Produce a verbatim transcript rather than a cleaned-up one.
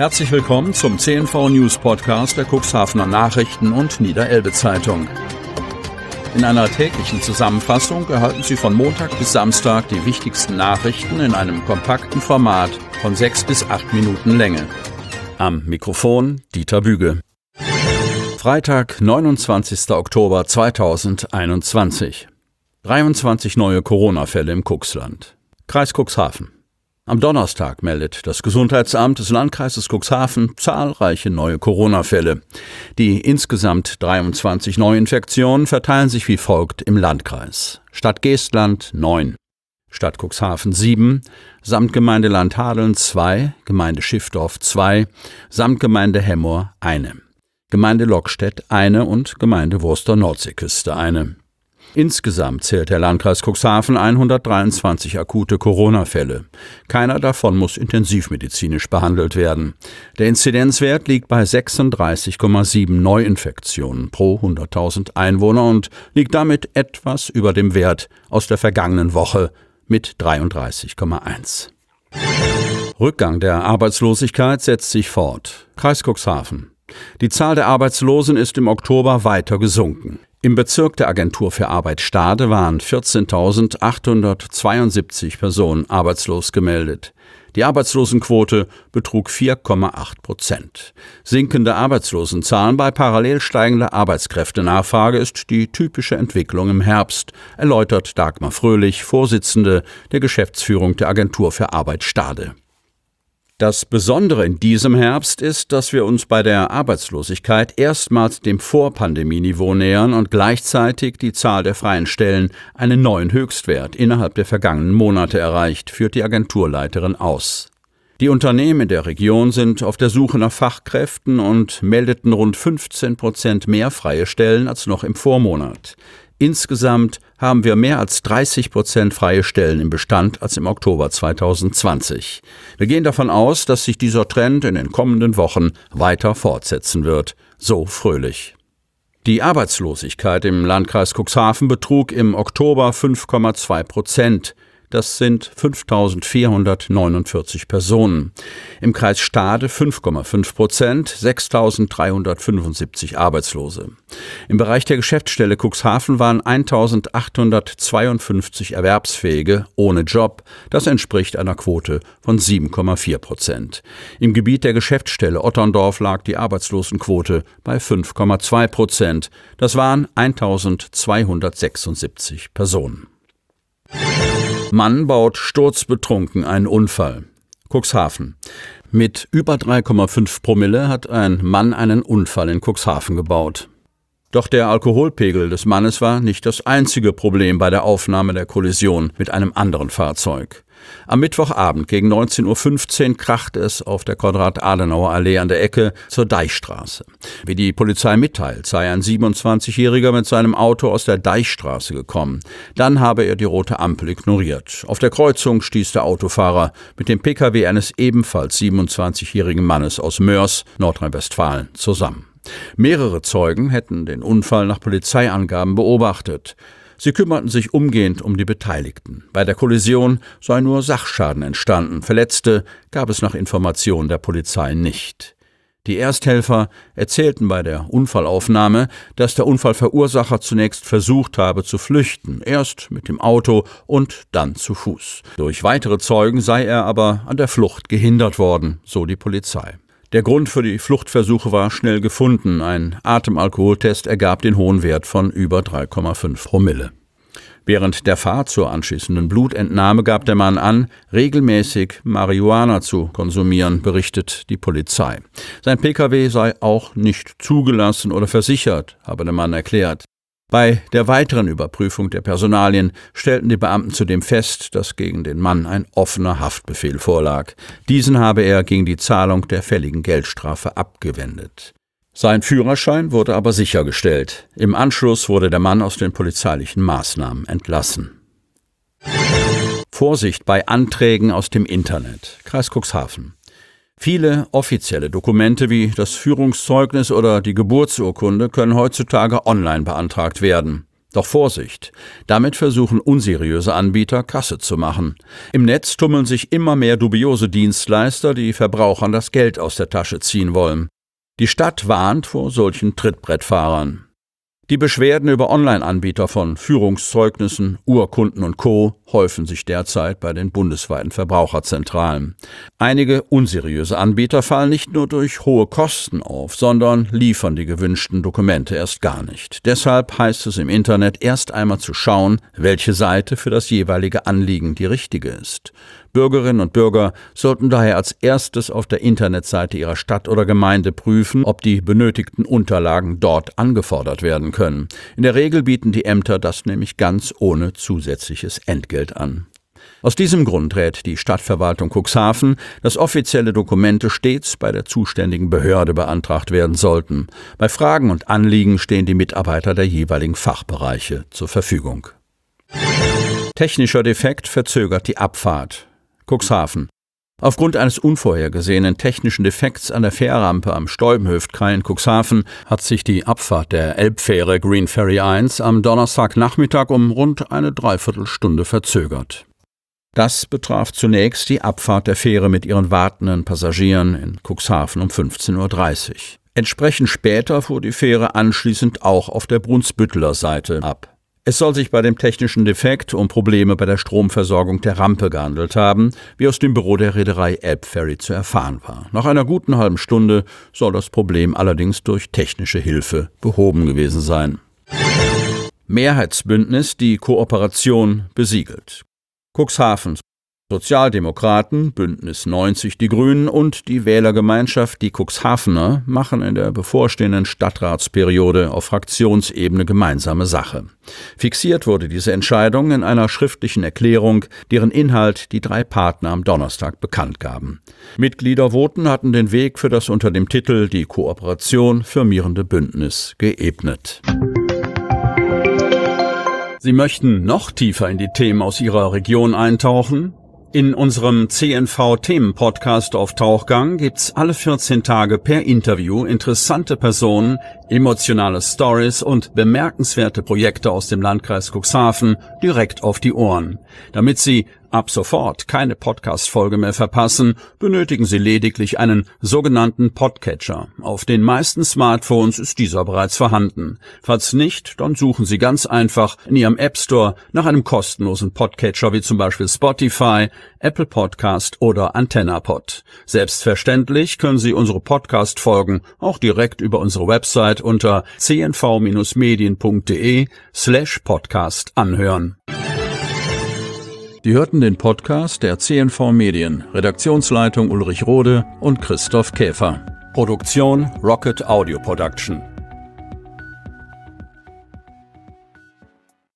Herzlich willkommen zum C N V News Podcast der Cuxhavener Nachrichten und Niederelbe Zeitung. In einer täglichen Zusammenfassung erhalten Sie von Montag bis Samstag die wichtigsten Nachrichten in einem kompakten Format von sechs bis acht Minuten Länge. Am Mikrofon Dieter Büge. Freitag, neunundzwanzigster Oktober zweitausendeinundzwanzig. dreiundzwanzig neue Corona-Fälle im Cuxland. Kreis Cuxhaven. Am Donnerstag meldet das Gesundheitsamt des Landkreises Cuxhaven zahlreiche neue Corona-Fälle. Die insgesamt dreiundzwanzig Neuinfektionen verteilen sich wie folgt im Landkreis: Stadt Geestland neun, Stadt Cuxhaven sieben, Samtgemeinde Landhadeln zwei, Gemeinde Schiffdorf zwei, Samtgemeinde Hemmoor eine, Gemeinde Lockstedt eine und Gemeinde Wurster-Nordseeküste eine. Insgesamt zählt der Landkreis Cuxhaven hundertdreiundzwanzig akute Corona-Fälle. Keiner davon muss intensivmedizinisch behandelt werden. Der Inzidenzwert liegt bei sechsunddreißig Komma sieben Neuinfektionen pro hunderttausend Einwohner und liegt damit etwas über dem Wert aus der vergangenen Woche mit dreiunddreißig Komma eins. Rückgang der Arbeitslosigkeit setzt sich fort. Kreis Cuxhaven. Die Zahl der Arbeitslosen ist im Oktober weiter gesunken. Im Bezirk der Agentur für Arbeit Stade waren vierzehntausendachthundertzweiundsiebzig Personen arbeitslos gemeldet. Die Arbeitslosenquote betrug vier Komma acht Prozent. Sinkende Arbeitslosenzahlen bei parallel steigender Arbeitskräftenachfrage ist die typische Entwicklung im Herbst, erläutert Dagmar Fröhlich, Vorsitzende der Geschäftsführung der Agentur für Arbeit Stade. Das Besondere in diesem Herbst ist, dass wir uns bei der Arbeitslosigkeit erstmals dem Vorpandemieniveau nähern und gleichzeitig die Zahl der freien Stellen einen neuen Höchstwert innerhalb der vergangenen Monate erreicht, führt die Agenturleiterin aus. Die Unternehmen in der Region sind auf der Suche nach Fachkräften und meldeten rund fünfzehn Prozent mehr freie Stellen als noch im Vormonat. Insgesamt haben wir mehr als dreißig Prozent freie Stellen im Bestand als im Oktober zweitausendzwanzig. Wir gehen davon aus, dass sich dieser Trend in den kommenden Wochen weiter fortsetzen wird, so Fröhlich. Die Arbeitslosigkeit im Landkreis Cuxhaven betrug im Oktober fünf Komma zwei Prozent. Das sind fünftausendvierhundertneunundvierzig Personen. Im Kreis Stade fünf Komma fünf Prozent, sechstausenddreihundertfünfundsiebzig Arbeitslose. Im Bereich der Geschäftsstelle Cuxhaven waren eintausendachthundertzweiundfünfzig Erwerbsfähige ohne Job. Das entspricht einer Quote von sieben Komma vier Prozent. Im Gebiet der Geschäftsstelle Otterndorf lag die Arbeitslosenquote bei fünf Komma zwei Prozent. Das waren eintausendzweihundertsechsundsiebzig Personen. Mann baut sturzbetrunken einen Unfall. Cuxhaven. Mit über drei Komma fünf Promille hat ein Mann einen Unfall in Cuxhaven gebaut. Doch der Alkoholpegel des Mannes war nicht das einzige Problem bei der Aufnahme der Kollision mit einem anderen Fahrzeug. Am Mittwochabend gegen neunzehn Uhr fünfzehn krachte es auf der Konrad-Adenauer-Allee an der Ecke zur Deichstraße. Wie die Polizei mitteilt, sei ein siebenundzwanzigjähriger mit seinem Auto aus der Deichstraße gekommen. Dann habe er die rote Ampel ignoriert. Auf der Kreuzung stieß der Autofahrer mit dem Pkw eines ebenfalls siebenundzwanzigjährigen Mannes aus Mörs, Nordrhein-Westfalen, zusammen. Mehrere Zeugen hätten den Unfall nach Polizeiangaben beobachtet. Sie kümmerten sich umgehend um die Beteiligten. Bei der Kollision sei nur Sachschaden entstanden. Verletzte gab es nach Informationen der Polizei nicht. Die Ersthelfer erzählten bei der Unfallaufnahme, dass der Unfallverursacher zunächst versucht habe zu flüchten, erst mit dem Auto und dann zu Fuß. Durch weitere Zeugen sei er aber an der Flucht gehindert worden, so die Polizei. Der Grund für die Fluchtversuche war schnell gefunden. Ein Atemalkoholtest ergab den hohen Wert von über drei Komma fünf Promille. Während der Fahrt zur anschließenden Blutentnahme gab der Mann an, regelmäßig Marihuana zu konsumieren, berichtet die Polizei. Sein Pkw sei auch nicht zugelassen oder versichert, habe der Mann erklärt. Bei der weiteren Überprüfung der Personalien stellten die Beamten zudem fest, dass gegen den Mann ein offener Haftbefehl vorlag. Diesen habe er gegen die Zahlung der fälligen Geldstrafe abgewendet. Sein Führerschein wurde aber sichergestellt. Im Anschluss wurde der Mann aus den polizeilichen Maßnahmen entlassen. Vorsicht bei Anträgen aus dem Internet. Kreis Cuxhaven. Viele offizielle Dokumente wie das Führungszeugnis oder die Geburtsurkunde können heutzutage online beantragt werden. Doch Vorsicht, damit versuchen unseriöse Anbieter Kasse zu machen. Im Netz tummeln sich immer mehr dubiose Dienstleister, die Verbrauchern das Geld aus der Tasche ziehen wollen. Die Stadt warnt vor solchen Trittbrettfahrern. Die Beschwerden über Online-Anbieter von Führungszeugnissen, Urkunden und Co. häufen sich derzeit bei den bundesweiten Verbraucherzentralen. Einige unseriöse Anbieter fallen nicht nur durch hohe Kosten auf, sondern liefern die gewünschten Dokumente erst gar nicht. Deshalb heißt es im Internet erst einmal zu schauen, welche Seite für das jeweilige Anliegen die richtige ist. Bürgerinnen und Bürger sollten daher als erstes auf der Internetseite ihrer Stadt oder Gemeinde prüfen, ob die benötigten Unterlagen dort angefordert werden können. In der Regel bieten die Ämter das nämlich ganz ohne zusätzliches Entgelt an. Aus diesem Grund rät die Stadtverwaltung Cuxhaven, dass offizielle Dokumente stets bei der zuständigen Behörde beantragt werden sollten. Bei Fragen und Anliegen stehen die Mitarbeiter der jeweiligen Fachbereiche zur Verfügung. Technischer Defekt verzögert die Abfahrt. Cuxhaven. Aufgrund eines unvorhergesehenen technischen Defekts an der Fährrampe am Steubenhöftkai in Cuxhaven hat sich die Abfahrt der Elbfähre Green Ferry eins am Donnerstagnachmittag um rund eine Dreiviertelstunde verzögert. Das betraf zunächst die Abfahrt der Fähre mit ihren wartenden Passagieren in Cuxhaven um fünfzehn Uhr dreißig. Entsprechend später fuhr die Fähre anschließend auch auf der Brunsbütteler Seite ab. Es soll sich bei dem technischen Defekt um Probleme bei der Stromversorgung der Rampe gehandelt haben, wie aus dem Büro der Reederei Elbferry zu erfahren war. Nach einer guten halben Stunde soll das Problem allerdings durch technische Hilfe behoben gewesen sein. Mehrheitsbündnis die Kooperation besiegelt. Cuxhaven. Sozialdemokraten, Bündnis neunzig Die Grünen und die Wählergemeinschaft Die Cuxhavener machen in der bevorstehenden Stadtratsperiode auf Fraktionsebene gemeinsame Sache. Fixiert wurde diese Entscheidung in einer schriftlichen Erklärung, deren Inhalt die drei Partner am Donnerstag bekannt gaben. Mitgliedervoten hatten den Weg für das unter dem Titel Die Kooperation firmierende Bündnis geebnet. Sie möchten noch tiefer in die Themen aus Ihrer Region eintauchen? In unserem C N V-Themen-Podcast auf Tauchgang gibt's alle vierzehn Tage per Interview interessante Personen, emotionale Stories und bemerkenswerte Projekte aus dem Landkreis Cuxhaven direkt auf die Ohren. Damit Sie ab sofort keine Podcast-Folge mehr verpassen, benötigen Sie lediglich einen sogenannten Podcatcher. Auf den meisten Smartphones ist dieser bereits vorhanden. Falls nicht, dann suchen Sie ganz einfach in Ihrem App Store nach einem kostenlosen Podcatcher wie zum Beispiel Spotify, Apple Podcast oder AntennaPod. Selbstverständlich können Sie unsere Podcast-Folgen auch direkt über unsere Website unter c n v Bindestrich medien punkt d e slash podcast anhören. Sie hörten den Podcast der C N V Medien, Redaktionsleitung Ulrich Rode und Christoph Käfer. Produktion Rocket Audio Production.